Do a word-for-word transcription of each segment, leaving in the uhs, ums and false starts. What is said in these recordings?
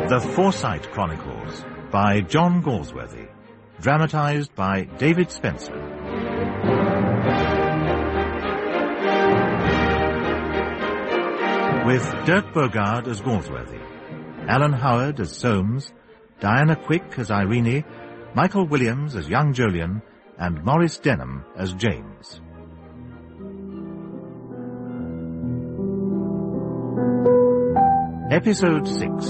The Forsyte Chronicles by John Galsworthy. Dramatized by David Spencer. With Dirk Bogarde as Galsworthy, Alan Howard as Soames, Diana Quick as Irene, Michael Williams as young Jolyon, and Maurice Denham as James. Episode six.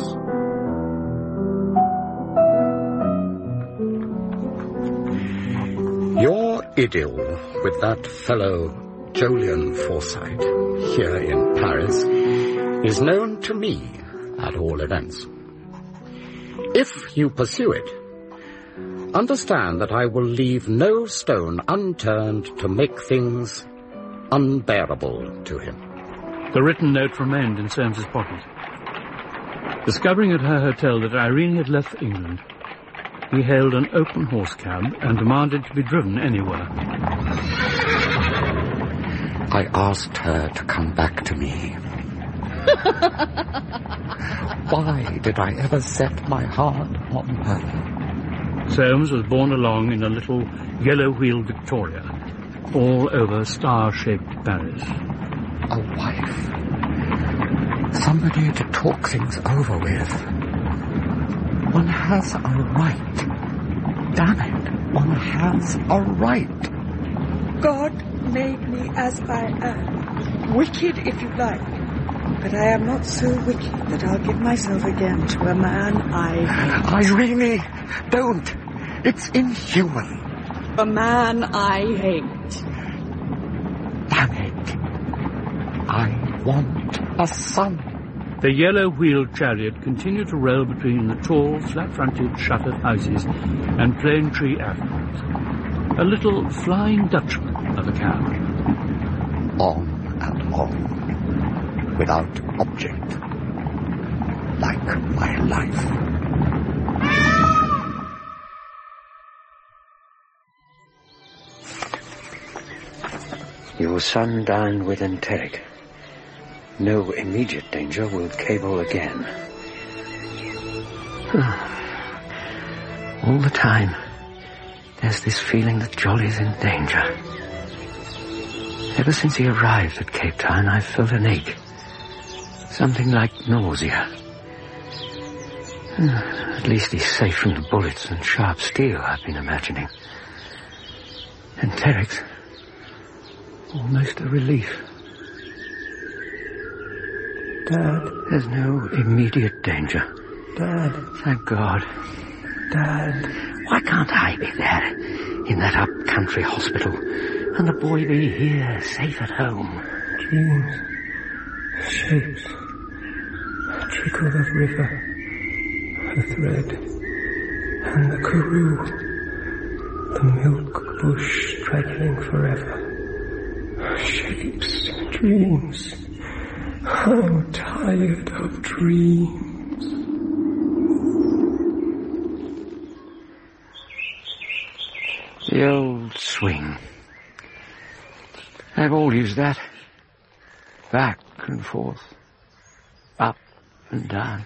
Your idyll with that fellow Jolyon Forsyte here in Paris is known to me, at all events. If you pursue it, understand that I will leave no stone unturned to make things unbearable to him. The written note remained in Soames's pocket. Discovering at her hotel that Irene had left England, he hailed an open horse cab and demanded to be driven anywhere. I asked her to come back to me. Why did I ever set my heart on her? Soames was borne along in a little yellow-wheeled Victoria, all over star-shaped Paris. A wife. Somebody to talk things over with. One has a right. Damn it, one has a right. God made me as I am. Wicked, if you like. But I am not so wicked that I'll give myself again to a man I hate. Irene, don't. It's inhuman. A man I hate. Damn it. I want a son. The yellow-wheeled chariot continued to roll between the tall, flat-fronted, shuttered houses and plane tree avenues. A little Flying Dutchman of a cab. On and on, without object, like my life. Your son dined with Enteric. No immediate danger. Will cable again. All the time, there's this feeling that Jolly's in danger. Ever since he arrived at Cape Town, I've felt an ache. Something like nausea. At least he's safe from the bullets and sharp steel, I've been imagining. Enteric's almost a relief. Dad. There's no immediate danger. Dad. Thank God. Dad. Why can't I be there, in that up-country hospital, and the boy be here, safe at home? Dreams. Shapes. A trickle of river. A thread. And the karoo. The milk bush straggling forever. Shapes. Dreams. I'm tired of dreams. The old swing. They've all used that. Back and forth. Up and down.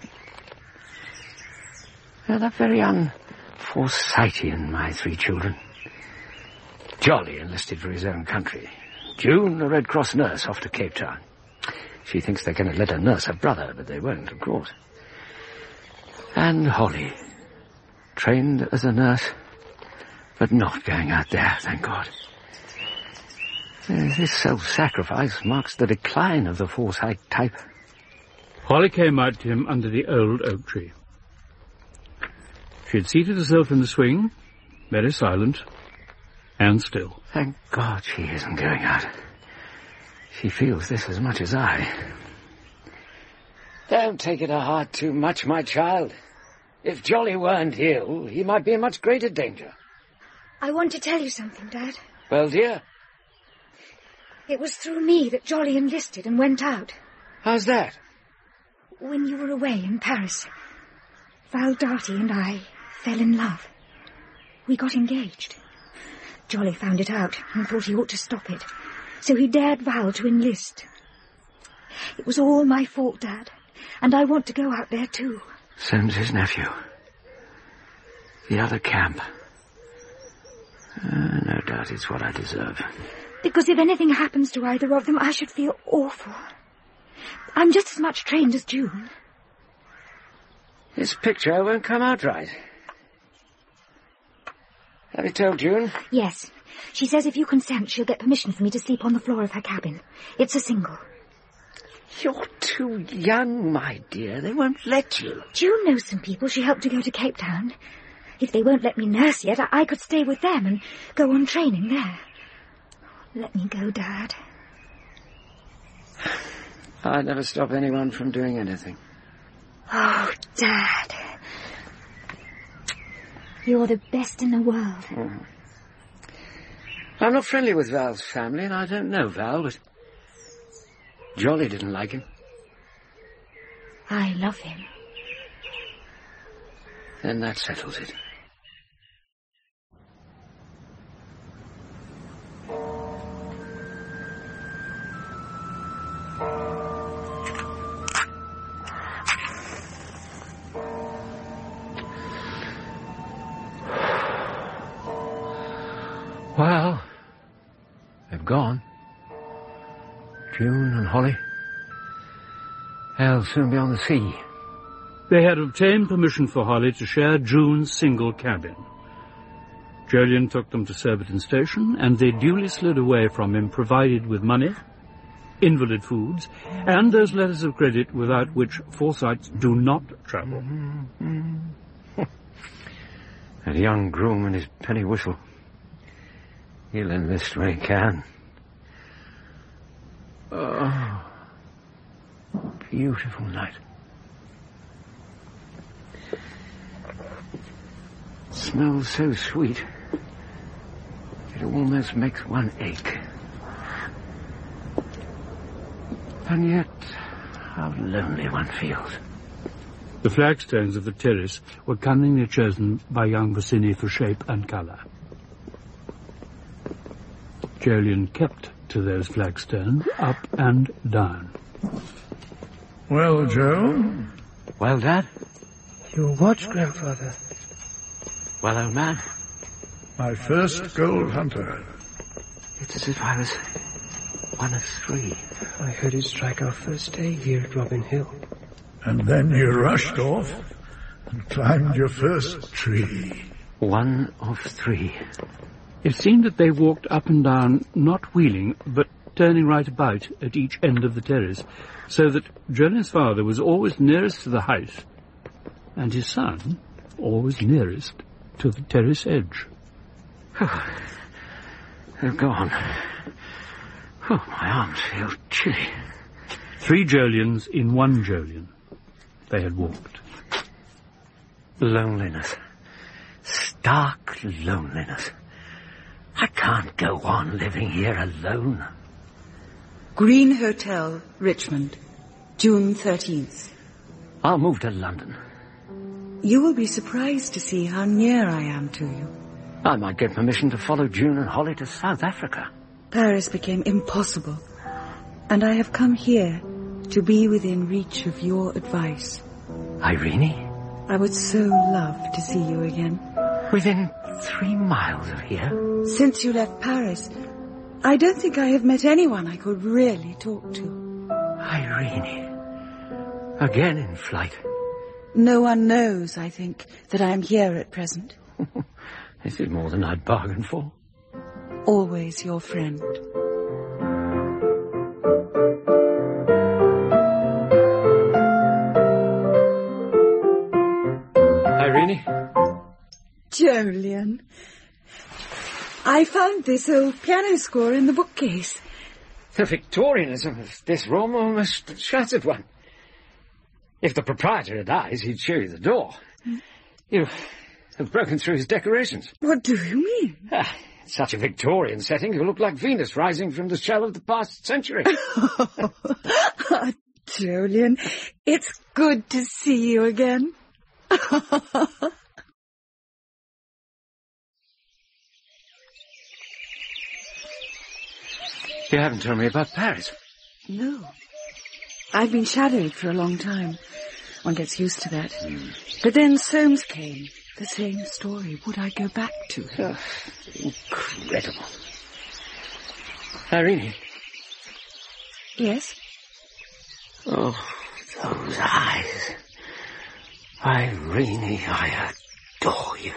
They're very un-Forsytean, my three children. Jolly enlisted for his own country. June, a Red Cross nurse, off to Cape Town. She thinks they're going to let her nurse her brother, but they won't, of course. And Holly, trained as a nurse, but not going out there, thank God. This self-sacrifice marks the decline of the Forsyte type. Holly came out to him under the old oak tree. She had seated herself in the swing, very silent, and still. Thank God she isn't going out. She feels this as much as I. Don't take it to heart too much, my child. If Jolly weren't ill, he might be in much greater danger. I want to tell you something, Dad. Well, dear? It was through me that Jolly enlisted and went out. How's that? When you were away in Paris, Val Darty and I fell in love. We got engaged. Jolly found it out and thought he ought to stop it. So he dared Val to enlist. It was all my fault, Dad, and I want to go out there too. Soames's nephew. The other camp. Uh, no doubt it's what I deserve. Because if anything happens to either of them, I should feel awful. I'm just as much trained as June. This picture won't come out right. Have you told June? Yes. She says if you consent, she'll get permission for me to sleep on the floor of her cabin. It's a single. You're too young, my dear. They won't let you. June knows some people she helped to go to Cape Town. If they won't let me nurse yet, I, I could stay with them and go on training there. Let me go, Dad. I'd never stop anyone from doing anything. Oh, Dad. You're the best in the world. Mm. I'm not friendly with Val's family, and I don't know Val, but Jolly didn't like him. I love him. Then that settles it. Well, they've gone. June and Holly. They'll soon be on the sea. They had obtained permission for Holly to share June's single cabin. Jolyon took them to Surbiton Station, and they duly slid away from him, provided with money, invalid foods, and those letters of credit without which Forsytes do not travel. Mm-hmm. That young groom and his penny whistle. He'll enlist when he can. Oh, beautiful night. Smells so sweet, it almost makes one ache. And yet, how lonely one feels. The flagstones of the terrace were cunningly chosen by young Bosinney for shape and colour. Jolyon kept to those flagstones, up and down. Well, Joe? Well, Dad? Your watch, Grandfather. Well, old man? My first gold hunter. It's as if I was one of three. I heard it strike our first day here at Robin Hill. And then you rushed off and climbed your first tree. One of three. It seemed that they walked up and down, not wheeling, but turning right about at each end of the terrace, so that Jolyon's father was always nearest to the house, and his son always nearest to the terrace edge. Oh, they're gone. Oh, my arms feel chilly. Three Jolyons in one Jolyon. They had walked. Loneliness. Stark loneliness. I can't go on living here alone. Green Hotel, Richmond, June thirteenth. I'll move to London. You will be surprised to see how near I am to you. I might get permission to follow June and Holly to South Africa. Paris became impossible, and I have come here to be within reach of your advice. Irene? I would so love to see you again. Within three miles of here? Since you left Paris, I don't think I have met anyone I could really talk to. Irene. Again in flight. No one knows, I think, that I am here at present. This is more than I'd bargained for. Always your friend. Irene? Jolyon. I found this old piano score in the bookcase. The Victorianism of this room almost shattered one. If the proprietor had eyes, he'd show you the door. Mm. You have broken through his decorations. What do you mean? Ah, in such a Victorian setting, you look like Venus rising from the shell of the past century. Oh, Jolyon, it's good to see you again. You haven't told me about Paris. No. I've been shadowed for a long time. One gets used to that. Mm. But then Soames came. The same story. Would I go back to him? Oh, incredible. Irene. Yes? Oh, those eyes. Irene, I adore you.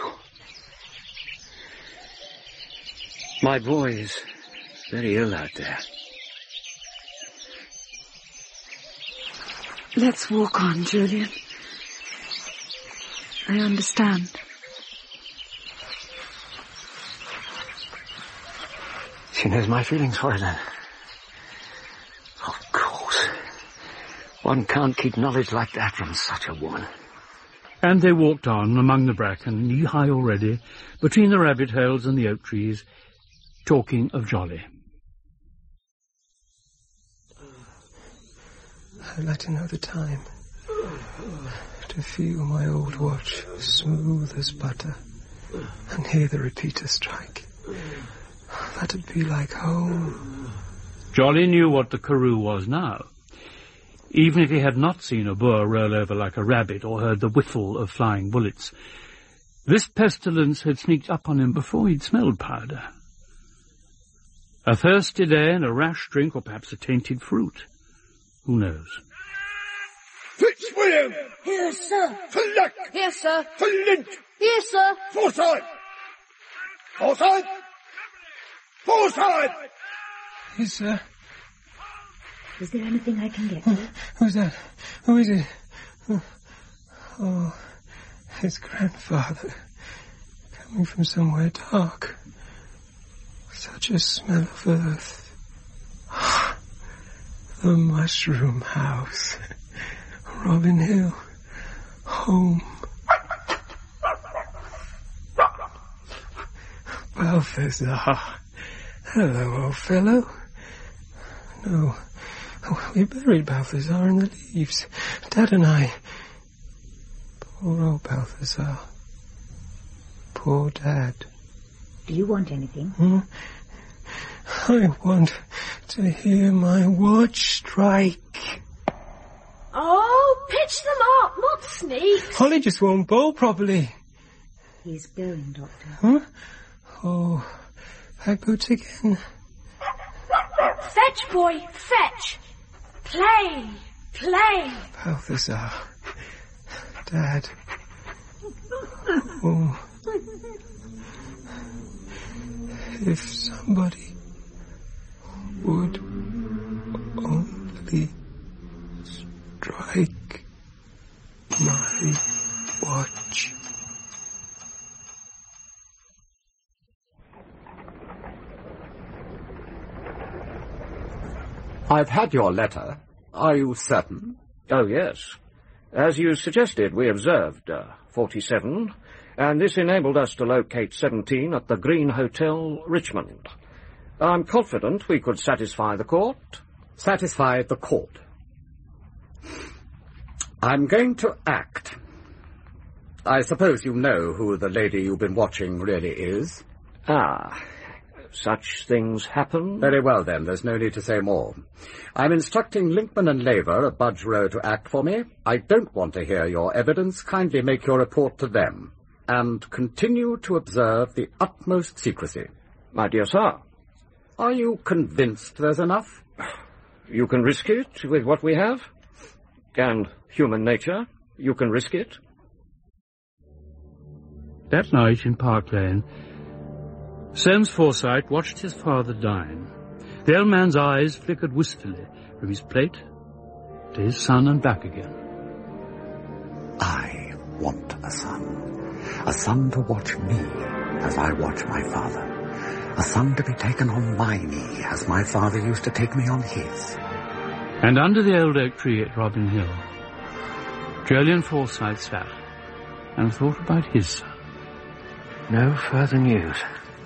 My boy is very ill out there. Let's walk on, Julian. I understand. She knows my feelings for her, then. Of course. One can't keep knowledge like that from such a woman. And they walked on among the bracken, knee-high already, between the rabbit holes and the oak trees, talking of Jolly. I'd like to know the time. To feel my old watch smooth as butter and hear the repeater strike. That'd be like home. Jolly knew what the Karoo was now. Even if he had not seen a Boer roll over like a rabbit or heard the whiffle of flying bullets, this pestilence had sneaked up on him before he'd smelled powder. A thirsty day and a rash drink, or perhaps a tainted fruit. Who knows? Fitzwilliam! Here, sir. Fleck! Here, sir. Flint! Here, sir. Forsyth! Forsyth! Forsyth! Yes, sir. Is there anything I can get? Oh, who's that? Who is it? Oh, oh, his grandfather. Coming from somewhere dark. Such a smell of earth. The mushroom house. Robin Hill. Home. Balthazar. Hello, old fellow. No. We buried Balthazar in the leaves. Dad and I. Poor old Balthazar. Poor Dad. Do you want anything? Hmm? I want to hear my watch strike. Oh, pitch them up, not sneaks. Holly just won't bowl properly. He's going, Doctor. Huh? Oh, that boots again. Fetch, boy, fetch. Play, play. Balthazar. Dad. Oh. If somebody would only strike my watch. I've had your letter. Are you certain? Oh, yes. As you suggested, we observed uh, forty-seven, and this enabled us to locate seventeen at the Green Hotel, Richmond. I'm confident we could satisfy the court. Satisfy the court. I'm going to act. I suppose you know who the lady you've been watching really is? Ah, such things happen. Very well, then. There's no need to say more. I'm instructing Linkman and Laver at Budge Row to act for me. I don't want to hear your evidence. Kindly make your report to them. And continue to observe the utmost secrecy. My dear sir. Are you convinced there's enough? You can risk it with what we have. And human nature, you can risk it. That night in Park Lane, Soames Forsyth watched his father dine. The old man's eyes flickered wistfully from his plate to his son and back again. I want a son. A son to watch me as I watch my father. A son to be taken on my knee as my father used to take me on his. And under the old oak tree at Robin Hill, Jolyon Forsyth sat and thought about his son. No further news.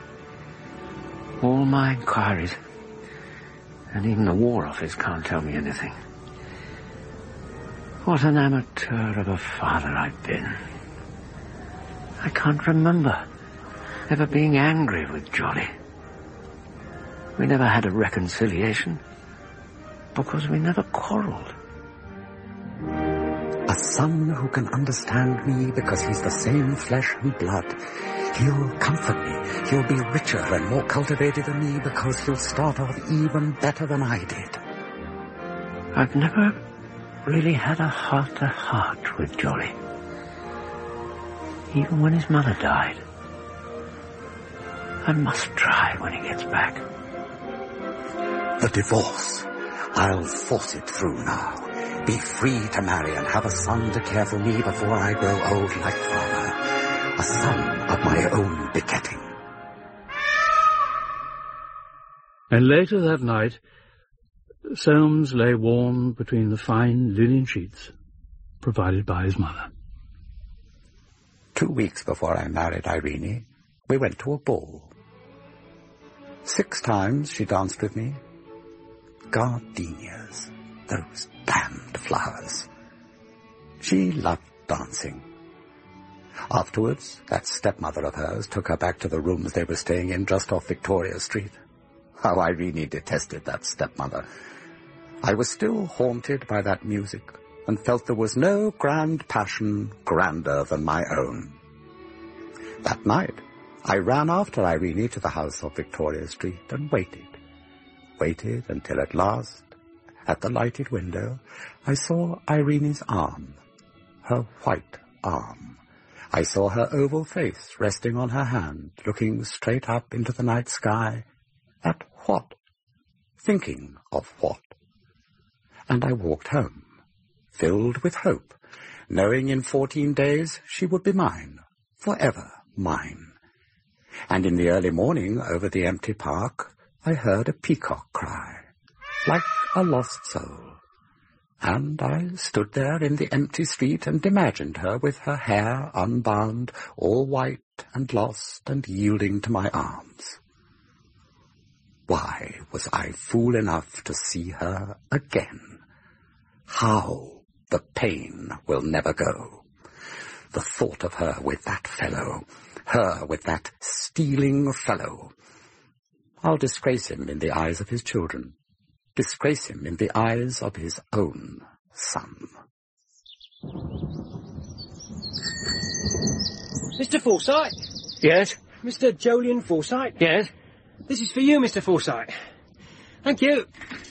All my inquiries, and even the War Office can't tell me anything. What an amateur of a father I've been. I can't remember ever being angry with Jolly. We never had a reconciliation, because we never quarrelled. A son who can understand me because he's the same flesh and blood. He'll comfort me. He'll be richer and more cultivated than me because he'll start off even better than I did. I've never really had a heart-to-heart with Jolly. Even when his mother died. I must try when he gets back. The divorce. I'll force it through now. Be free to marry and have a son to care for me before I grow old like father. A son of my own begetting. And later that night, Soames lay warm between the fine linen sheets provided by his mother. Two weeks before I married Irene, we went to a ball. Six times she danced with me. Gardenias, those damned flowers. She loved dancing. Afterwards, that stepmother of hers took her back to the rooms they were staying in just off Victoria Street. How Irene detested that stepmother. I was still haunted by that music and felt there was no grand passion grander than my own. That night, I ran after Irene to the house off Victoria Street and waited. Waited until at last, at the lighted window, I saw Irene's arm, her white arm. I saw her oval face resting on her hand, looking straight up into the night sky. At what? Thinking of what? And I walked home, filled with hope, knowing in fourteen days she would be mine, forever mine. And in the early morning, over the empty park, I heard a peacock cry, like a lost soul. And I stood there in the empty street and imagined her with her hair unbound, all white and lost and yielding to my arms. Why was I fool enough to see her again? How the pain will never go. The thought of her with that fellow, her with that stealing fellow. I'll disgrace him in the eyes of his children, disgrace him in the eyes of his own son. Mister Forsyth? Yes? Mister Jolyon Forsyth? Yes? This is for you, Mister Forsyth. Thank you.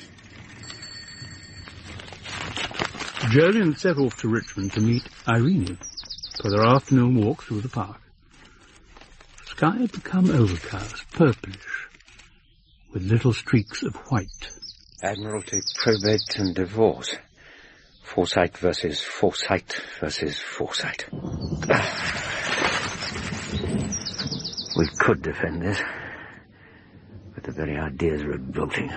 Jolyon set off to Richmond to meet Irene for their afternoon walk through the park. The sky had become overcast, purplish, with little streaks of white. Admiralty, probate and divorce. Forsyth versus Forsyth versus Forsyth. We could defend this, but the very ideas are revolting.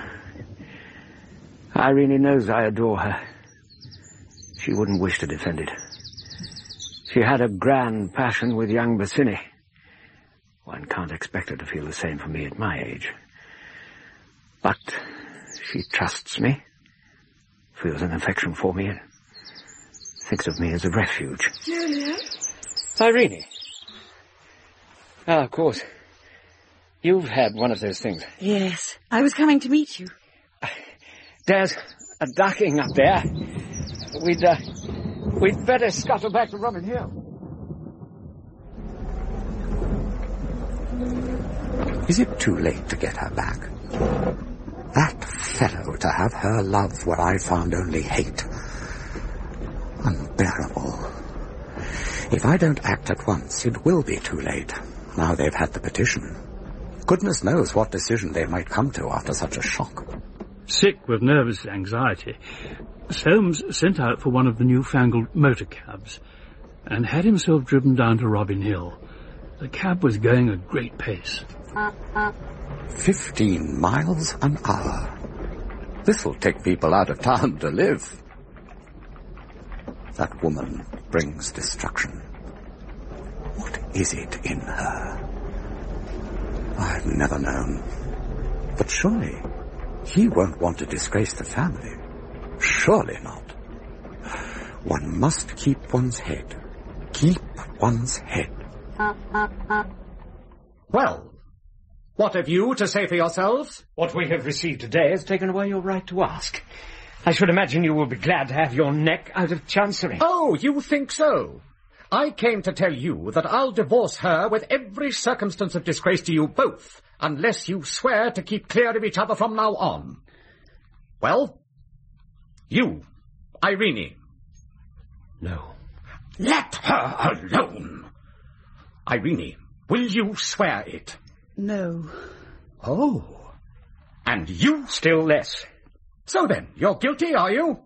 Irene knows I adore her. She wouldn't wish to defend it. She had a grand passion with young Bassini. One can't expect her to feel the same for me at my age. But she trusts me, feels an affection for me, and thinks of me as a refuge. Julia? Irene. Ah, of course. You've had one of those things. Yes, I was coming to meet you. There's a ducking up there. We'd, uh, we'd better scuttle back to Robin Hill. Is it too late to get her back? That fellow to have her love where I found only hate. Unbearable. If I don't act at once, it will be too late. Now they've had the petition. Goodness knows what decision they might come to after such a shock. Sick with nervous anxiety, Soames sent out for one of the newfangled motor cabs and had himself driven down to Robin Hill. The cab was going at great pace. Fifteen miles an hour. This'll take people out of town to live. That woman brings destruction. What is it in her? I've never known. But surely he won't want to disgrace the family. Surely not. One must keep one's head. Keep one's head. Well, what have you to say for yourselves? What we have received today has taken away your right to ask. I should imagine you will be glad to have your neck out of Chancery. Oh, you think so? I came to tell you that I'll divorce her with every circumstance of disgrace to you both, unless you swear to keep clear of each other from now on. Well, you, Irene. No. Let her alone. Irene, will you swear it? No. Oh. And you? Still less. So then, you're guilty, are you?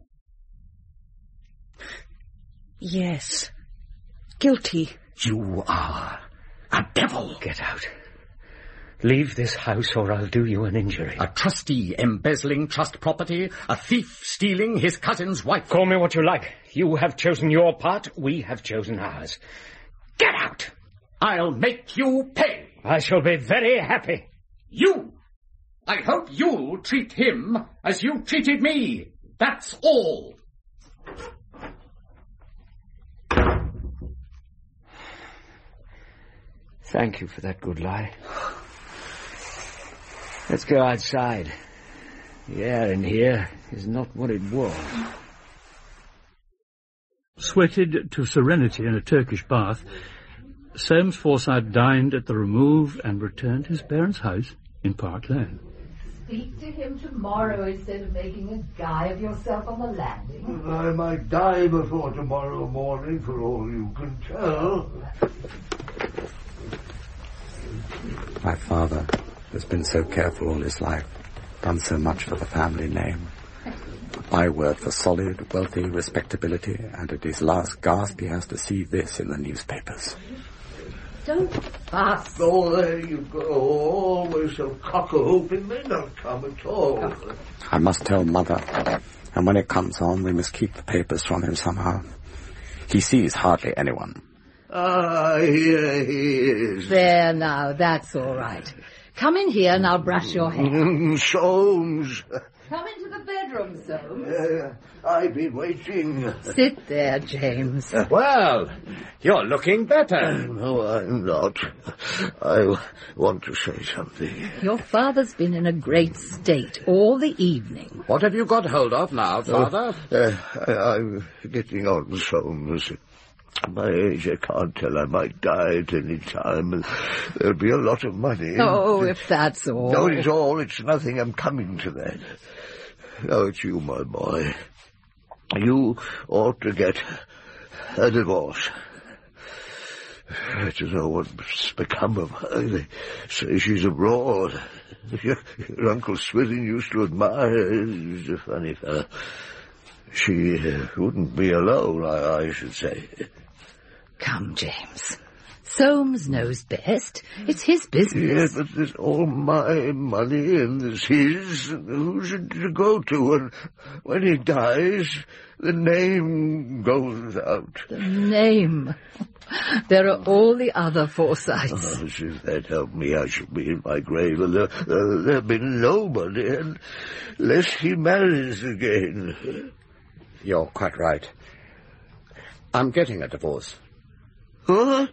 Yes. Guilty. You are a devil. Get out. Leave this house or I'll do you an injury. A trustee embezzling trust property, a thief stealing his cousin's wife. Call me what you like. You have chosen your part, we have chosen ours. Get out! I'll make you pay. I shall be very happy. You! I hope you'll treat him as you treated me. That's all. Thank you for that good lie. Let's go outside. The air in here is not what it was. Sweated to serenity in a Turkish bath, Soames Forsyte dined at the Remove and returned to his parents' house in Park Lane. Speak to him tomorrow instead of making a guy of yourself on the landing. I might die before tomorrow morning, for all you can tell. My father has been so careful all his life, done so much for the family name. I work for solid, wealthy respectability, and at his last gasp he has to see this in the newspapers. Don't fuss. Oh, there you go. Always so cock-a-hoop. It may not come at all. I must tell Mother, and when it comes on, we must keep the papers from him somehow. He sees hardly anyone. Ah, here he is. There now, that's all right. Come in here and I'll brush your hair. Mm, Soames. Come into the bedroom, Soames. Uh, I've been waiting. Sit there, James. Well, you're looking better. No, I'm not. I want to say something. Your father's been in a great state all the evening. What have you got hold of now, Father? Uh, uh, I, I'm getting on, Soames. At my age, I can't tell. I might die at any time, and there'll be a lot of money. Oh, if that's all. No, it's all. It's nothing. I'm coming to that. Oh, it's you, my boy. You ought to get a divorce. I don't know what's become of her. They say she's abroad. Your, your Uncle Swithin used to admire her. He's a funny fellow. She uh, wouldn't be alone, I, I should say. Come, James. Soames knows best. It's his business. Yeah, but there's all my money and there's his. Who's it to go to? And when he dies, the name goes out. The name? There are all the other Forsytes. Oh, if that helped me, I should be in my grave. And there, there, there'll be nobody unless he marries again. You're quite right. I'm getting a divorce. Huh?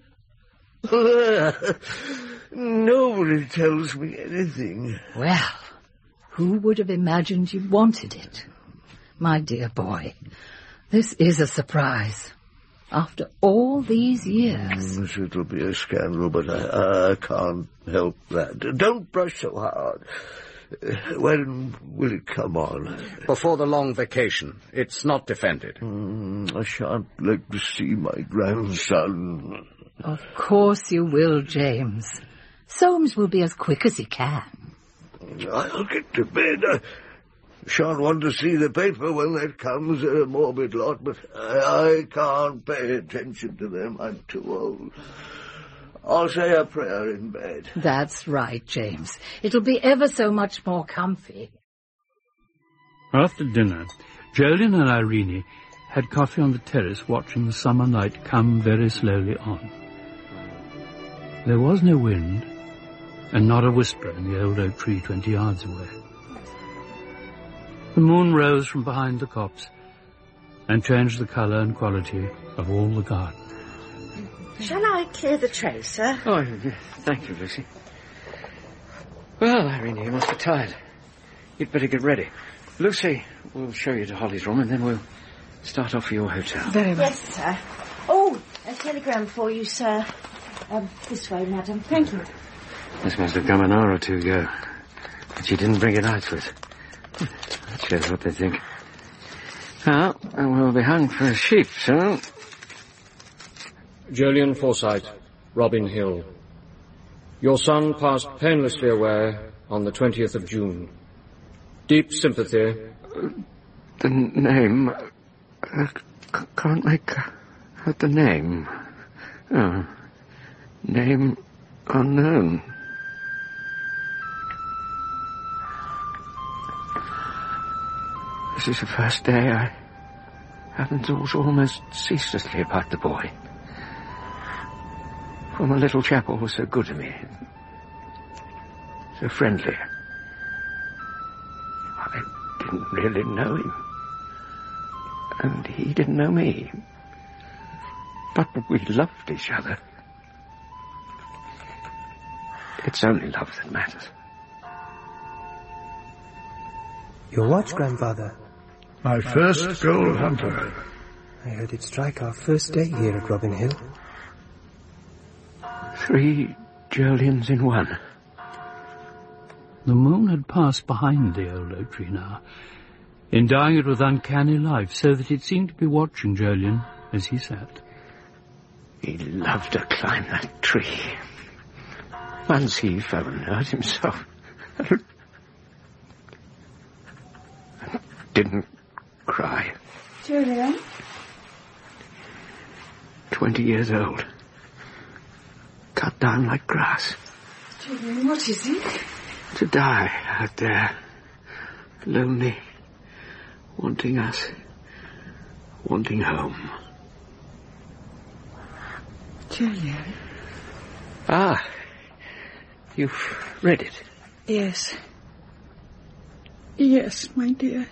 Nobody tells me anything. Well, who would have imagined you wanted it? My dear boy, this is a surprise. After all these years. Mm, it'll be a scandal, but I, I can't help that. Don't brush so hard. When will it come on? Before the long vacation. It's not defended. Mm, I shan't like to see my grandson. Of course you will, James. Soames will be as quick as he can. I'll get to bed. I shan't want to see the paper when that comes. They're a morbid lot, but I, I can't pay attention to them. I'm too old. I'll say a prayer in bed. That's right, James. It'll be ever so much more comfy. After dinner, Jolyon and Irene had coffee on the terrace watching the summer night come very slowly on. There was no wind, and not a whisper in the old oak tree twenty yards away. The moon rose from behind the copse and changed the colour and quality of all the garden. Shall I clear the tray, sir? Oh, thank you, Lucy. Well, Irene, you must be tired. You'd better get ready. Lucy, we'll show you to Holly's room and then we'll start off for your hotel. Very well. Yes, sir. Oh, a telegram for you, sir. Um, this way, madam. Thank you. This must have come an hour or two ago. But she didn't bring it out with. That shows what they think. Well, we'll be hung for a sheep soon. Jolyon Forsyte, Robin Hill. Your son passed painlessly away on the twentieth of June. Deep sympathy. Uh, the name... I c- can't make out the name. Oh. Name unknown. This is the first day I haven't thought almost ceaselessly about the boy. For my little chap always so good to me. So friendly. I didn't really know him. And he didn't know me. But we loved each other. It's only love that matters. Your watch, grandfather. My first gold hunter. I heard it strike our first day here at Robin Hill. Three Jolyons in one. The moon had passed behind the old oak tree now, endowing it with uncanny life, so that it seemed to be watching Jolyon as he sat. He loved to climb that tree. Once he fell and hurt himself. Didn't cry. Jolyon? Twenty years old. Cut down like grass. Jolyon, what is it? To die out there. Lonely. Wanting us. Wanting home. Jolyon? Ah. You've read it? Yes. Yes, my dear.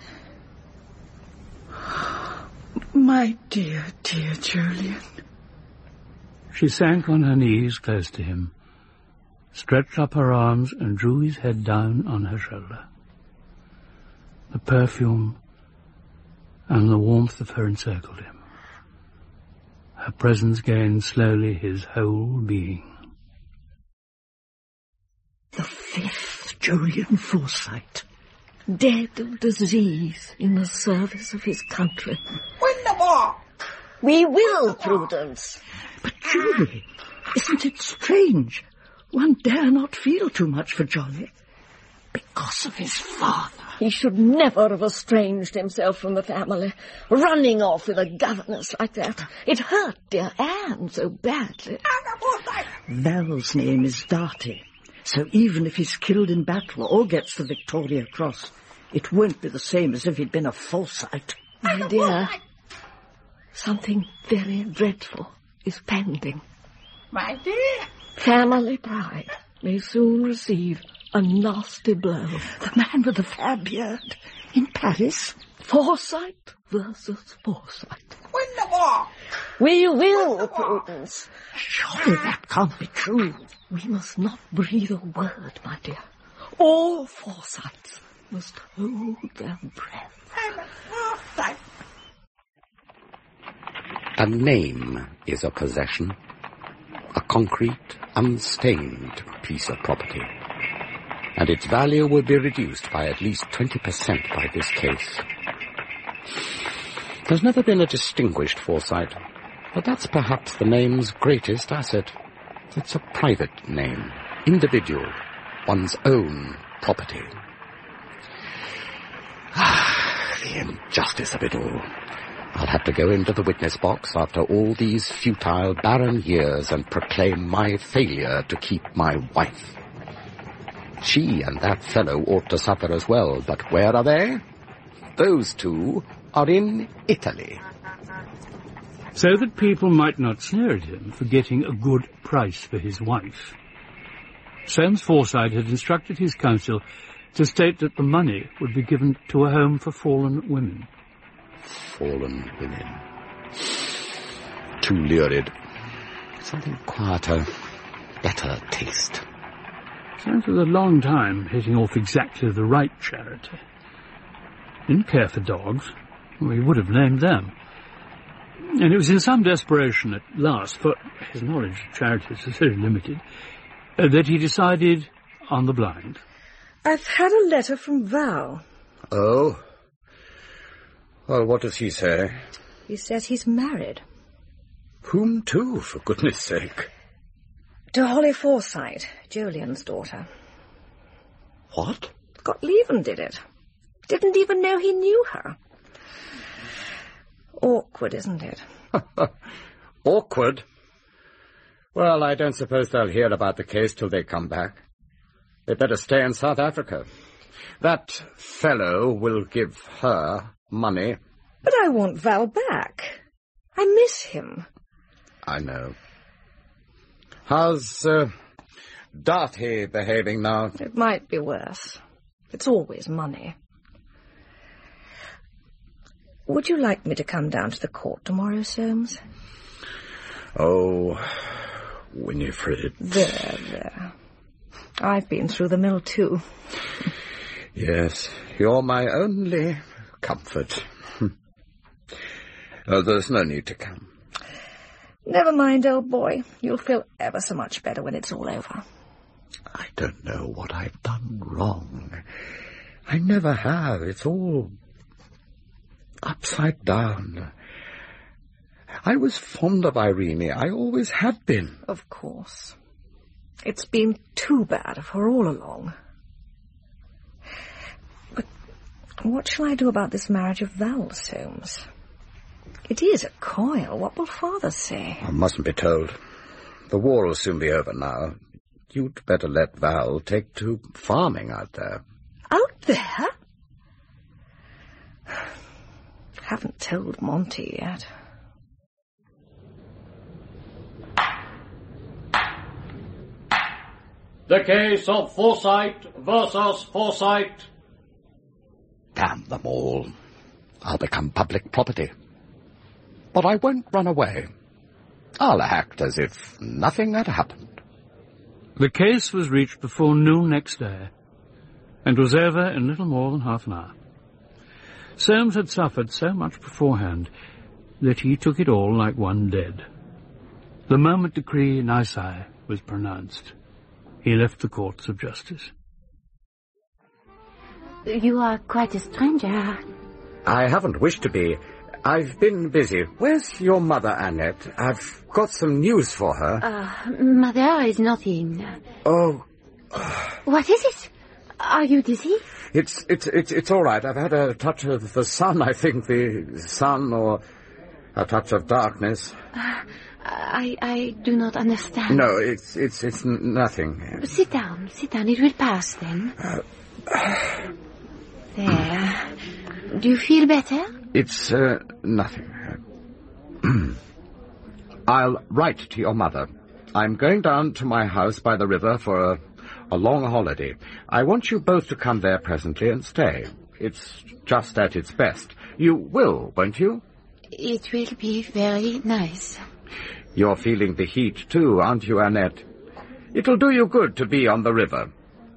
My dear, dear Jolyon. She sank on her knees close to him, stretched up her arms and drew his head down on her shoulder. The perfume and the warmth of her encircled him. Her presence gained slowly his whole being. The fifth Jolyon Forsyte, dead of disease in the service of his country. Win the ball! We will, Prudence. But Julie, isn't it strange? One dare not feel too much for Johnny. Because of his father. He should never have estranged himself from the family, running off with a governess like that. It hurt dear Anne so badly. Val's name is Darty, so even if he's killed in battle or gets the Victoria Cross, it won't be the same as if he'd been a Forsyte. My dear, something very dreadful is pending. My dear. Family pride may soon receive a nasty blow. The man with the fair beard in Paris. Forsyte versus Forsyte. Win the ball. We will, Prudence. Surely that can't be true. We must not breathe a word, my dear. All Forsytes must hold their breath. I'm a Forsyte. A name is a possession, a concrete, unstained piece of property, and its value will be reduced by at least twenty percent by this case. There's never been a distinguished Forsyte, but that's perhaps the name's greatest asset. It's a private name, individual, one's own property. Ah, the injustice of it all. I'll have to go into the witness box after all these futile, barren years and proclaim my failure to keep my wife. She and that fellow ought to suffer as well, but where are they? Those two are in Italy. So that people might not sneer at him for getting a good price for his wife, Soames Forsyte had instructed his counsel to state that the money would be given to a home for fallen women. Fallen women. Too lurid. Something quieter, better taste. Soames was a long time hitting off exactly the right charity. didn't care for dogs. Well, he would have named them. And it was in some desperation at last, for his knowledge of charities is very limited, uh, that he decided on the blind. I've had a letter from Val. Oh? Well, what does he say? He says he's married. Whom to, for goodness sake? To Holly Forsyte, Julian's daughter. What? Got leave and did it. Didn't even know he knew her. Awkward, isn't it? Awkward? Well, I don't suppose they'll hear about the case till they come back. They'd better stay in South Africa. That fellow will give her money. But I want Val back. I miss him. I know. How's uh, Darty behaving now? It might be worse. It's always money. Would you like me to come down to the court tomorrow, Soames? Oh, Winifred. There, there. I've been through the mill, too. Yes, you're my only comfort. Oh, there's no need to come. Never mind, old boy. You'll feel ever so much better when it's all over. I don't know what I've done wrong. I never have. It's all upside down. I was fond of Irene. I always have been. Of course. It's been too bad of her all along. But what shall I do about this marriage of Val, Soames? It is a coil. What will Father say? I mustn't be told. The war will soon be over now. You'd better let Val take to farming out there. Out there? Haven't told Monty yet. The case of Forsyte versus Forsyte. Damn them all. I'll become public property. But I won't run away. I'll act as if nothing had happened. The case was reached before noon next day, and was over in little more than half an hour. Soames had suffered so much beforehand that he took it all like one dead. The moment decree nisi was pronounced, he left the courts of justice. You are quite a stranger. I haven't wished to be. I've been busy. Where's your mother, Annette? I've got some news for her. Uh, Mother is not in. Oh. What is it? Are you dizzy? It's, it's, it's, it's all right. I've had a touch of the sun, I think. The sun, or a touch of darkness. Uh, I, I do not understand. No, it's, it's, it's nothing. Sit down, sit down. It will pass then. Uh, there. Do you feel better? It's, uh, nothing. I'll write to your mother. I'm going down to my house by the river for a, a long holiday. I want you both to come there presently and stay. It's just at its best. You will, won't you? It will be very nice. You're feeling the heat, too, aren't you, Annette? It'll do you good to be on the river.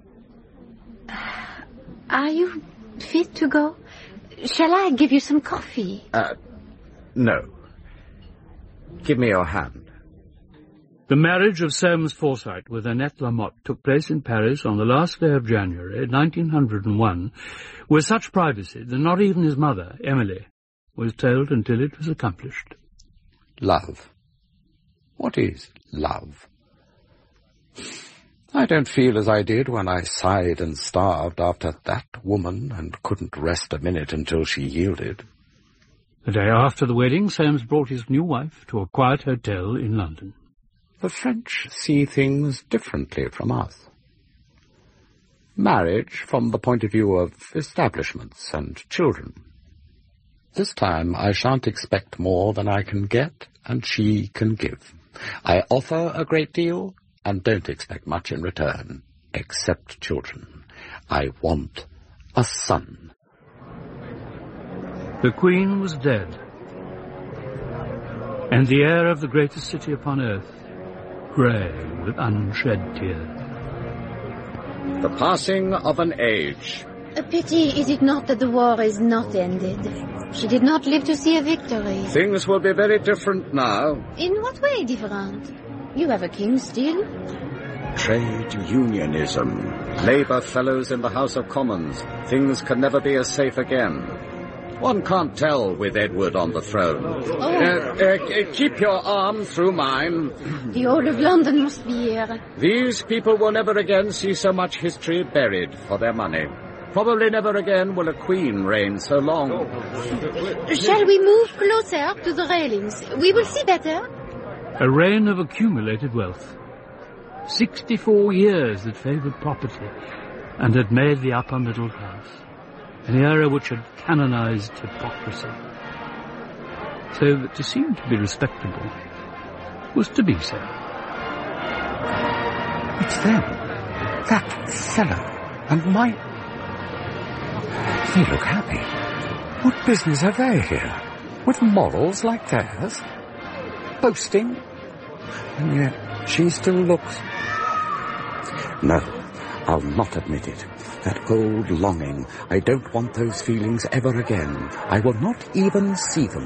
Are you fit to go? Shall I give you some coffee? Uh, no. Give me your hand. The marriage of Soames Forsyte with Annette Lamotte took place in Paris on the last day of January, nineteen oh one, with such privacy that not even his mother, Emily, was told until it was accomplished. Love. What is love? I don't feel as I did when I sighed and starved after that woman and couldn't rest a minute until she yielded. The day after the wedding, Soames brought his new wife to a quiet hotel in London. The French see things differently from us. Marriage from the point of view of establishments and children. This time I shan't expect more than I can get and she can give. I offer a great deal and don't expect much in return, except children. I want a son. The Queen was dead, and the air of the greatest city upon earth grey with unshed tears. The passing of an age. A pity is it not that the war is not ended. She did not live to see a victory. Things will be very different now. In what way different? You have a king still. Trade unionism. Labour fellows in the House of Commons. Things can never be as safe again. One can't tell with Edward on the throne. Oh. Uh, uh, keep your arm through mine. The whole of London must be here. These people will never again see so much history buried for their money. Probably never again will a queen reign so long. Shall we move closer to the railings? We will see better. A reign of accumulated wealth. Sixty-four years that favoured property and had made the upper middle class. An era which had canonized hypocrisy. So that to seem to be respectable was to be so. It's them. That fellow. And my... They look happy. What business have they here? With morals like theirs? Boasting? And yet she still looks... No, I'll not admit it. That old longing. I don't want those feelings ever again. I will not even see them.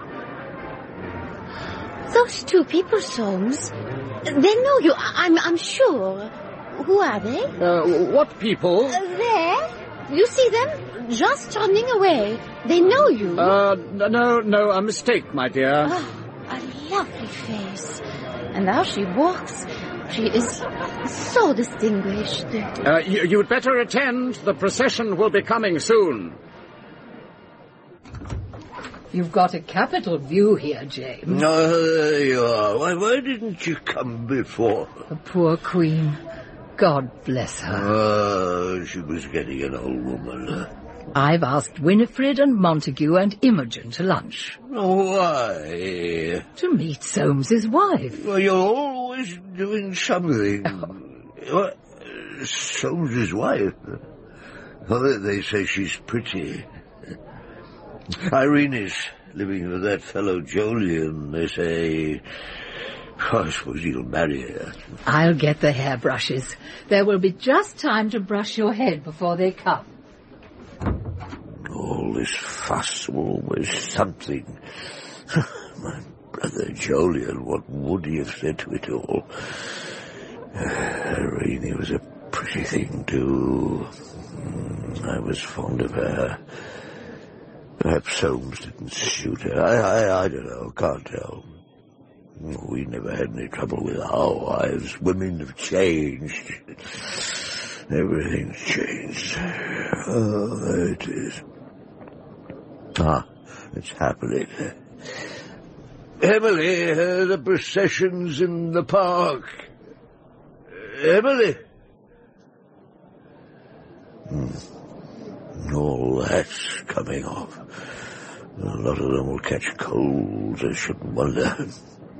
Those two people, Soames, they know you, I'm, I'm sure. Who are they? Uh, what people? Uh, there. You see them? Just running away. They know you. Uh, no, no, a mistake, my dear. Oh, a lovely face. And how she walks. She is so distinguished. Uh, you, you'd better attend. The procession will be coming soon. You've got a capital view here, James. No, there you are. Why, why didn't you come before? The poor Queen. God bless her. Oh, she was getting an old woman. I've asked Winifred and Montague and Imogen to lunch. Why? To meet Soames's wife. Well, you're always doing something. What? Soames's wife? Well, they say she's pretty. Irene is living with that fellow Jolyon. They say... Oh, I suppose he'll marry her. I'll get the hairbrushes. There will be just time to brush your head before they come. All this fuss, always something. My brother Jolyon, what would he have said to it all? Irene was a pretty thing, too. I was fond of her. Perhaps Soames didn't suit her. I, I, I don't know, can't tell. We never had any trouble with our wives. Women have changed. Everything's changed. Oh, there it is. Ah, it's happening. Emily, uh, the procession's in the park. Emily? Hmm. All that's coming off. A lot of them will catch colds, I shouldn't wonder.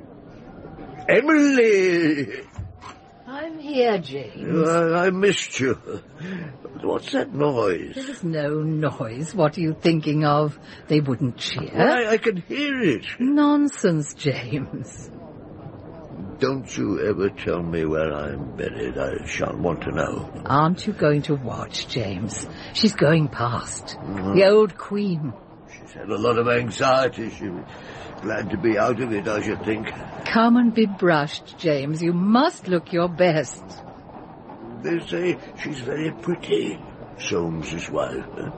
Emily! I'm here, James. Uh, I missed you. What's that noise? There's no noise. What are you thinking of? They wouldn't cheer. Well, I, I can hear it. Nonsense, James. Don't you ever tell me where I'm buried. I shan't want to know. Aren't you going to watch, James? She's going past. Mm-hmm. The old Queen. She's had a lot of anxiety. She was glad to be out of it, I should think. Come and be brushed, James. You must look your best. They say she's very pretty, Soames's wife. Huh?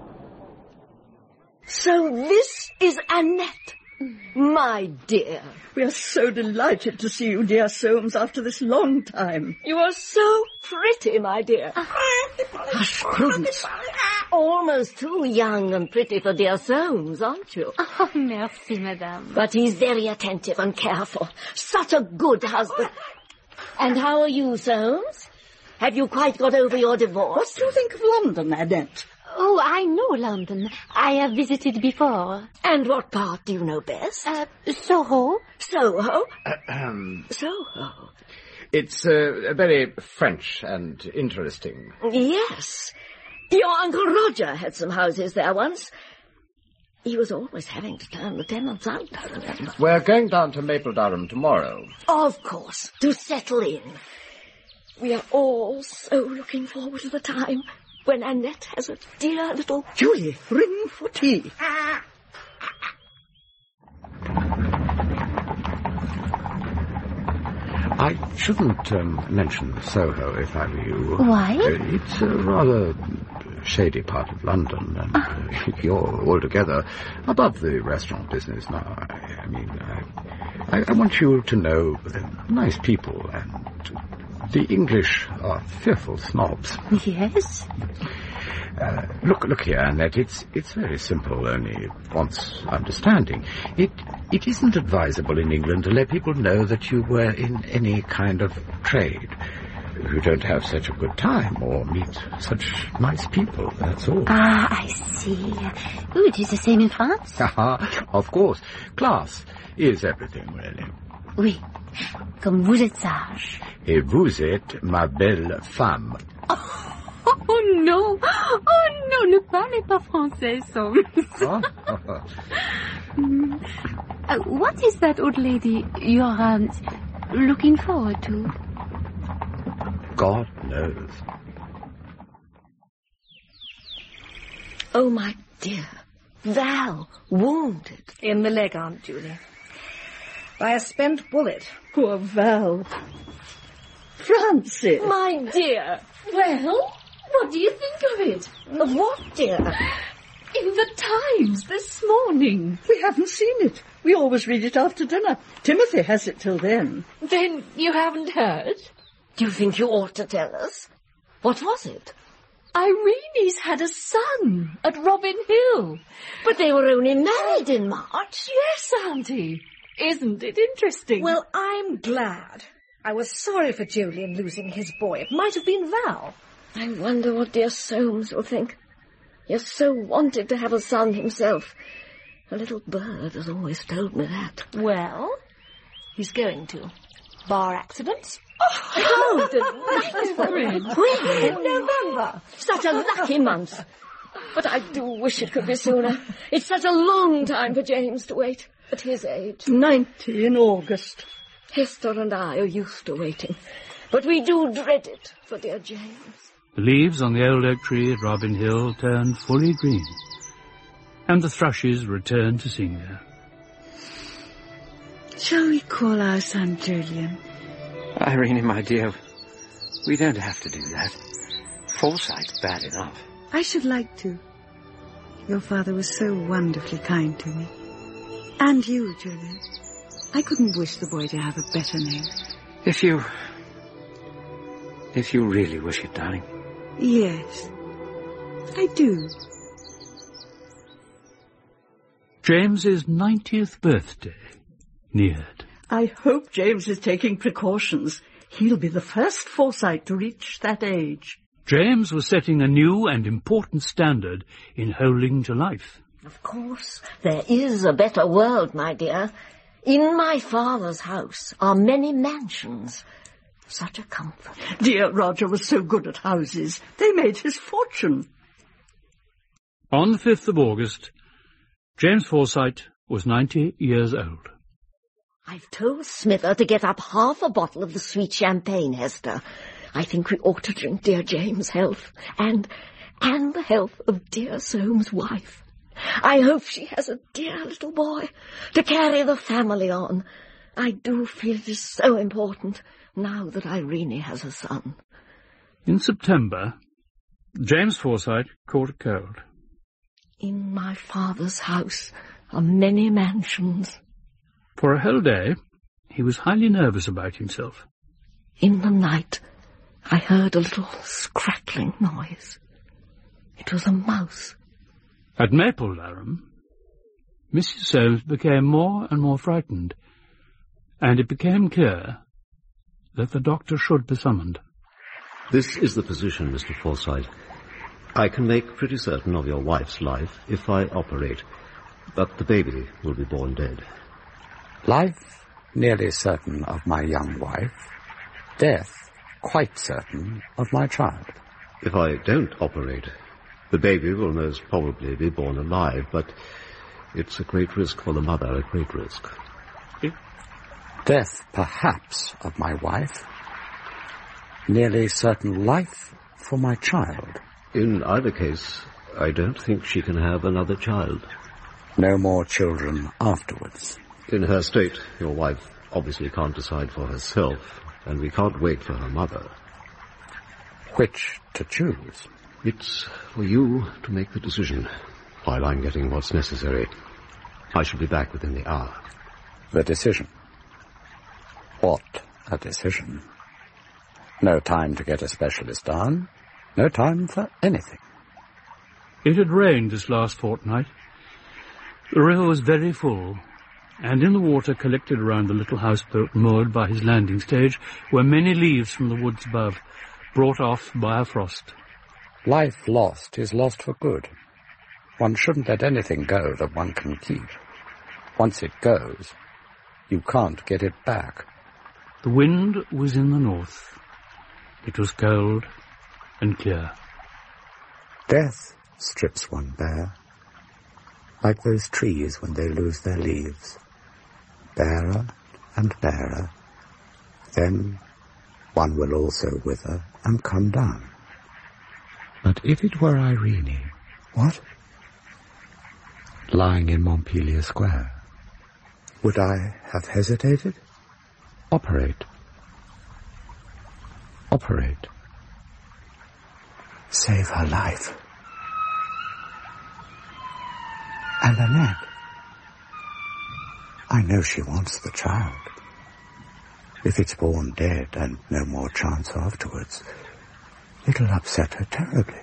So this is Annette. My dear. We are so delighted to see you, dear Soames, after this long time. You are so pretty, my dear. Hush, Prudence. Almost too young and pretty for dear Soames, aren't you? Oh, merci, madame. But he's very attentive and careful. Such a good husband. And how are you, Soames? Have you quite got over your divorce? What do you think of London, Annette? Oh, I know London. I have visited before. And what part do you know best? Uh, Soho. Soho? Ahem. Soho. It's uh, very French and interesting. Yes. Your Uncle Roger had some houses there once. He was always having to turn the tenants out, I remember. We're going down to Mapledurham tomorrow. Of course, to settle in. We are all so looking forward to the time. when Annette has a dear little... Julie, ring for tea. I shouldn't um, mention Soho if I were you. Why? Uh, it's a rather shady part of London, and uh, you're altogether above the restaurant business now. I, I mean, I, I, I want you to know they're nice people, and the English are fearful snobs. Yes? Uh, look, look here, Annette. It's it's very simple. Only it wants understanding. It it isn't advisable in England to let people know that you were in any kind of trade. You don't have such a good time or meet such nice people. That's all. Ah, I see. Oh, it is the same in France? Of course, class is everything, really. Oui, comme vous êtes sage. Et vous êtes ma belle femme. Oh. Oh non, oh non, ne parlez pas français, Soames. uh, what is that old lady you're um, looking forward to? God knows. Oh, my dear. Val, wounded. In the leg, Aunt Julie. By a spent bullet. Poor Val. Francis. My dear. Well, what do you think of it? Of what, dear? In the Times this morning. We haven't seen it. We always read it after dinner. Timothy has it till then. Then you haven't heard? Do you think you ought to tell us? What was it? Irene's had a son at Robin Hill. But they were only married in March. Yes, Auntie. Isn't it interesting? Well, I'm glad. I was sorry for Julian losing his boy. It might have been Val. I wonder what dear Soames will think. He has so wanted to have a son himself. A little bird has always told me that. Well, he's going to. Bar accidents. Oh, how delightful! When? November. Such a lucky month. But I do wish it could be sooner. It's such a long time for James to wait at his age. Ninety in August. Hester and I are used to waiting, but we do dread it for dear James. The leaves on the old oak tree at Robin Hill turned fully green, and the thrushes returned to sing there. Shall we call our son Julian? Irene, my dear, we don't have to do that. Foresight's bad enough. I should like to. Your father was so wonderfully kind to me. And you, Julian. I couldn't wish the boy to have a better name. If you... If you really wish it, darling. Yes, I do. James's ninetieth birthday neared. I hope James is taking precautions. He'll be the first Forsyte to reach that age. James was setting a new and important standard in holding to life. Of course, there is a better world, my dear. In my father's house are many mansions. Such a comfort. Dear Roger was so good at houses. They made his fortune. On the fifth of August, James Forsyte was ninety years old. I've told Smither to get up half a bottle of the sweet champagne, Hester. I think we ought to drink dear James' health, and, and the health of dear Soames' wife. I hope she has a dear little boy to carry the family on. I do feel it is so important now that Irene has a son. In September, James Forsyte caught a cold. In my father's house are many mansions. For a whole day, he was highly nervous about himself. In the night, I heard a little crackling noise. It was a mouse. At Maplelarham, Missus Soames became more and more frightened, and it became clear that the doctor should be summoned. This is the position, Mister Forsyte. I can make pretty certain of your wife's life if I operate, but the baby will be born dead. Life nearly certain of my young wife. Death quite certain of my child. If I don't operate, the baby will most probably be born alive, but it's a great risk for the mother, a great risk. Death, perhaps, of my wife. Nearly certain life for my child. In either case, I don't think she can have another child. No more children afterwards. In her state, your wife obviously can't decide for herself, and we can't wait for her mother. Which to choose? It's for you to make the decision, while I'm getting what's necessary. I shall be back within the hour. The decision? What a decision. No time to get a specialist down. No time for anything. It had rained this last fortnight. The river was very full, and in the water collected around the little houseboat moored by his landing stage were many leaves from the woods above, brought off by a frost. Life lost is lost for good. One shouldn't let anything go that one can keep. Once it goes, you can't get it back. The wind was in the north. It was cold and clear. Death strips one bare, like those trees when they lose their leaves. Barer and barer, then one will also wither and come down. But if it were Irene... What? Lying in Montpelier Square, would I have hesitated? Operate. Operate. Save her life. And Annette. I know she wants the child. If it's born dead and no more chance afterwards, it'll upset her terribly.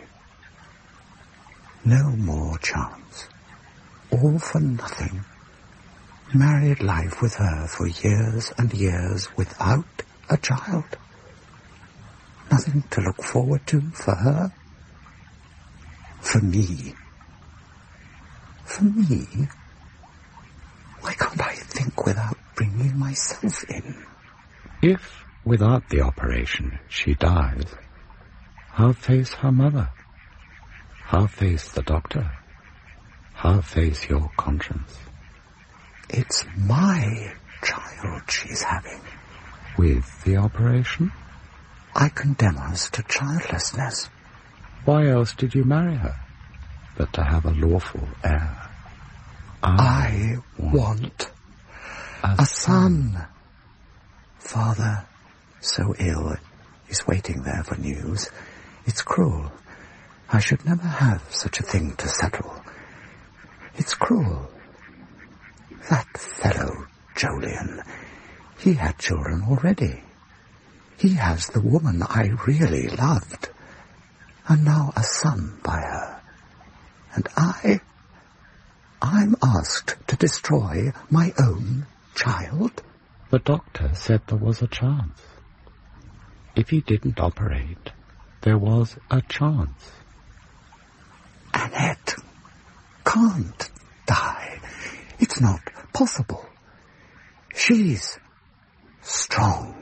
No more chance. All for nothing. Married life with her for years and years without a child. Nothing to look forward to for her. For me. For me. Why can't I think without bringing myself in? If, without the operation, she dies, how face her mother? How face the doctor? How face your conscience? It's my child she's having. With the operation? I condemn us to childlessness. Why else did you marry her? But to have a lawful heir. I, I want a, a son. son. Father, so ill, is waiting there for news. It's cruel. I should never have such a thing to settle. It's cruel. That fellow, Jolyon, he had children already. He has the woman I really loved, and now a son by her. And I, I'm asked to destroy my own child? The doctor said there was a chance. If he didn't operate, there was a chance. Annette can't die. It's not possible. She's strong.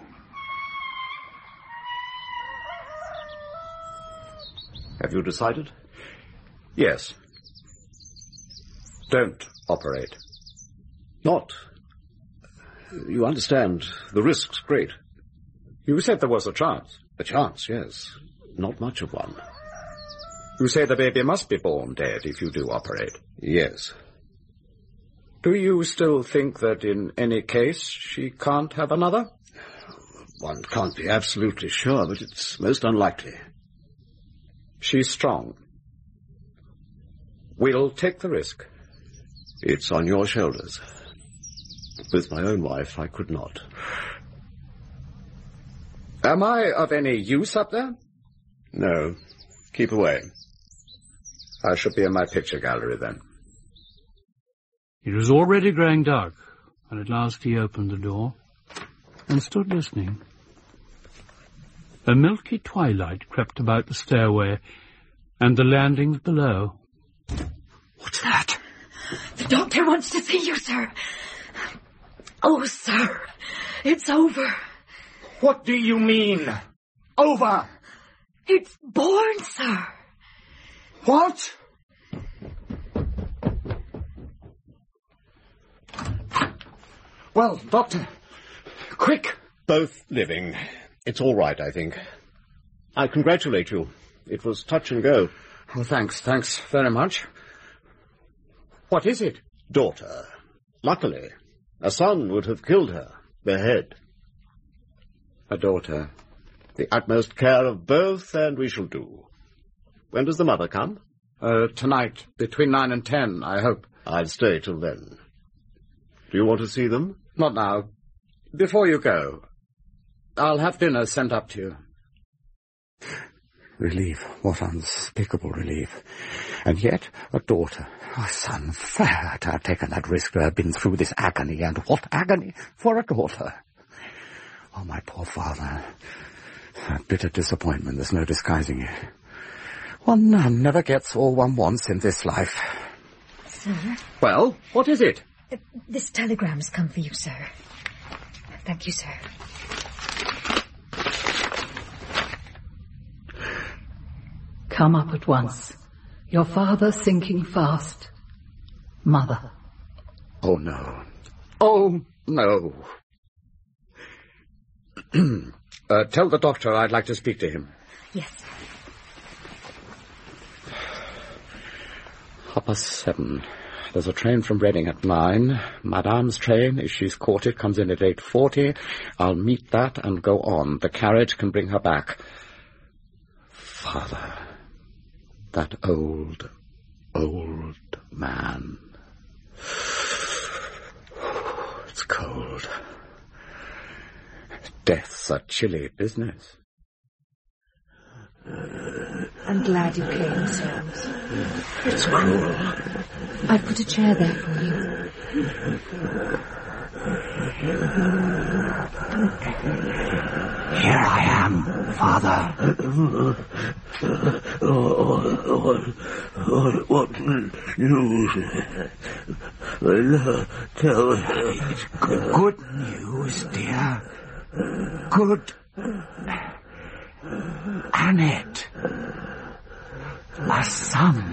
Have you decided? Yes. Don't operate. Not. You understand, the risk's great. You said there was a chance. A chance, yes. Not much of one. You say the baby must be born dead if you do operate. Yes. Do you still think that in any case she can't have another? One can't be absolutely sure, but it's most unlikely. She's strong. We'll take the risk. It's on your shoulders. With my own wife, I could not. Am I of any use up there? No. Keep away. I should be in my picture gallery then. It was already growing dark, and at last he opened the door and stood listening. A milky twilight crept about the stairway and the landings below. What's that? The doctor wants to see you, sir. Oh, sir, it's over. What do you mean, over? It's born, sir. What? Well, doctor, quick. Both living. It's all right, I think. I congratulate you. It was touch and go. Oh, thanks, thanks very much. What is it? Daughter. Luckily, a son would have killed her. Behead. A daughter. The utmost care of both, and we shall do. When does the mother come? Uh, tonight, between nine and ten, I hope. I'll stay till then. Do you want to see them? Not now. Before you go, I'll have dinner sent up to you. Relief. What unspeakable relief. And yet, a daughter, a son, fair to have taken that risk, to have been through this agony, and what agony for a daughter. Oh, my poor father. A bitter disappointment, there's no disguising it. One never gets all one wants in this life. Sir? Well, what is it? Uh, this telegram's come for you, sir. Thank you, sir. Come up at once. Your father sinking fast. Mother. Oh, no. Oh, no. uh, tell the doctor I'd like to speak to him. Yes. Half past seven. There's a train from Reading at nine. Madame's train, if she's caught it, comes in at eight forty. I'll meet that and go on. The carriage can bring her back. Father... that old, old man. It's cold. Death's a chilly business. I'm glad you came, Soames. It's cruel. I've put a chair there for you. Here I am, Father. What, what news? Well, tell me. It's good, good news, dear. Good. Annette. A son.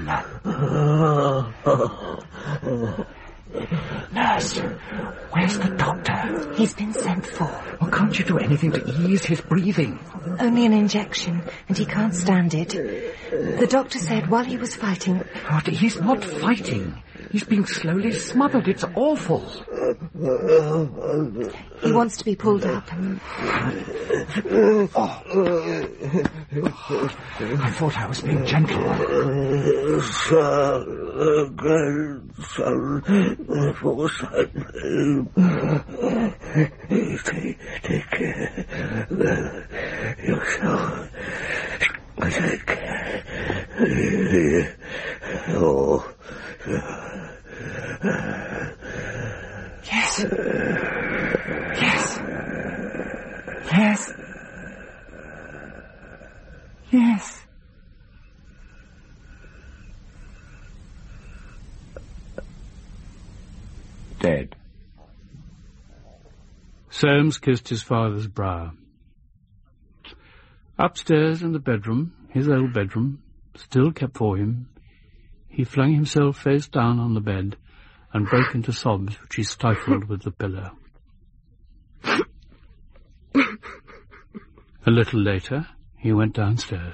Nurse, where's the doctor? He's been sent for. Well, can't you do anything to ease his breathing? Only an injection, and he can't stand it. The doctor said while he was fighting... But he's not fighting. He's being slowly smothered. It's awful. He wants to be pulled up. Oh. I thought I was being gentle. Son, grandson, Forsyte. Take, take care yourself. Take care. Oh. Yes. Yes. Yes. Yes. Dead. Soames kissed his father's brow. Upstairs in the bedroom, his old bedroom, still kept for him, he flung himself face down on the bed and broke into sobs which he stifled with the pillow. A little later, he went downstairs.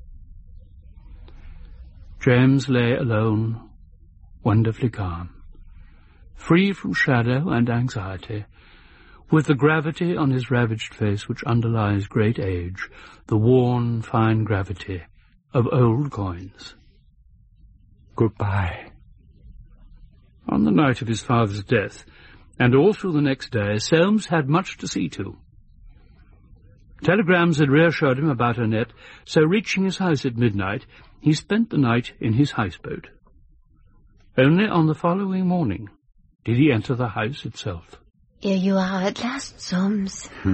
James lay alone, wonderfully calm, free from shadow and anxiety, with the gravity on his ravaged face which underlies great age, the worn, fine gravity of old coins. Goodbye. On the night of his father's death, and all through the next day, Soames had much to see to. Telegrams had reassured him about Annette, so reaching his house at midnight, he spent the night in his houseboat. Only on the following morning did he enter the house itself. Here you are at last, Soames. Hmm.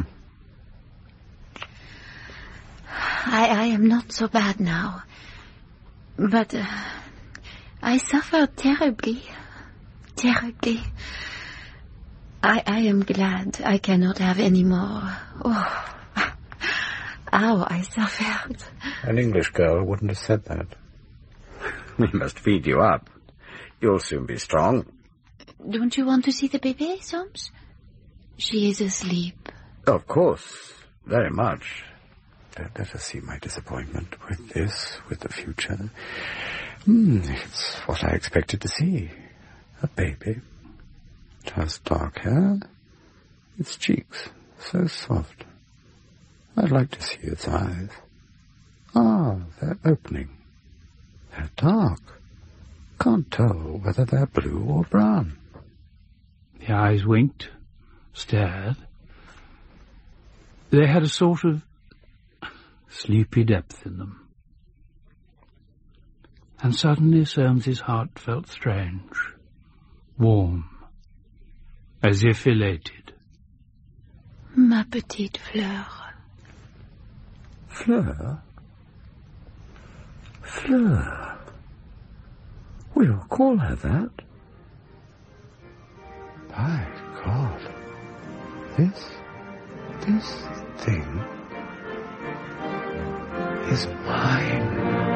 I, I am not so bad now, but uh, I suffered terribly, terribly. I, I am glad I cannot have any more. Oh, how I suffered. An English girl wouldn't have said that. We must feed you up. You'll soon be strong. Don't you want to see the baby, Soames? She is asleep. Of course, very much. let, let us see my disappointment with this, with the future. Mm, it's what I expected to see. A baby. It has dark hair. Its cheeks, so soft. I'd like to see its eyes. Ah, they're opening. They're dark. Can't tell whether they're blue or brown. The eyes winked, stared. They had a sort of sleepy depth in them. And suddenly Soames's heart felt strange, warm, as if elated. Ma petite Fleur. Fleur? Fleur. We'll call her that. By God. This, this thing is mine.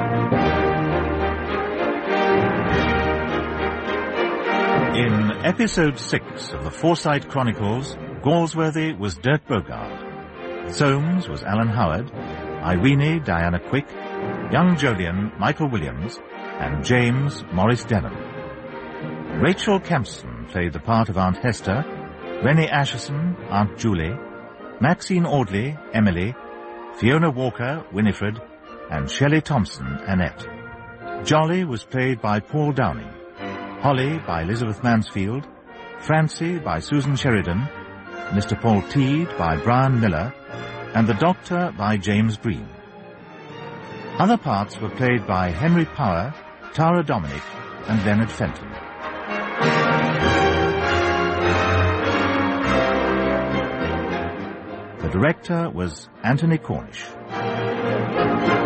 In episode six of the Forsyte Chronicles, Galsworthy was Dirk Bogarde. Soames was Alan Howard, Irene Diana Quick, young Jolyon Michael Williams, and James Maurice Denham. Rachel Kempson played the part of Aunt Hester, Rennie Asherson, Aunt Julie, Maxine Audley, Emily, Fiona Walker, Winifred, and Shelley Thompson, Annette. Jolly was played by Paul Downing, Holly by Elizabeth Mansfield, Francie by Susan Sheridan, Mister Paul Teed by Brian Miller, and the Doctor by James Breen. Other parts were played by Henry Power, Tara Dominic, and Leonard Fenton. The director was Anthony Cornish.